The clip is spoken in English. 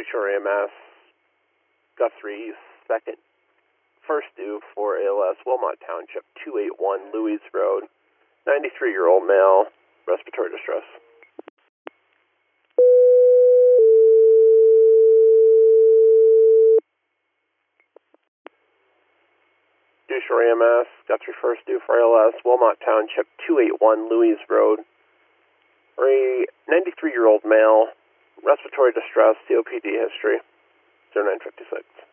Shore EMS, Guthrie, second, first due for ALS, Wilmot Township, 281 Louise Road, 93-year-old male, respiratory distress. Shore EMS, Guthrie first due for ALS, Wilmot Township, 281 Louise Road, a 93-year-old male, respiratory distress, COPD history, 0956.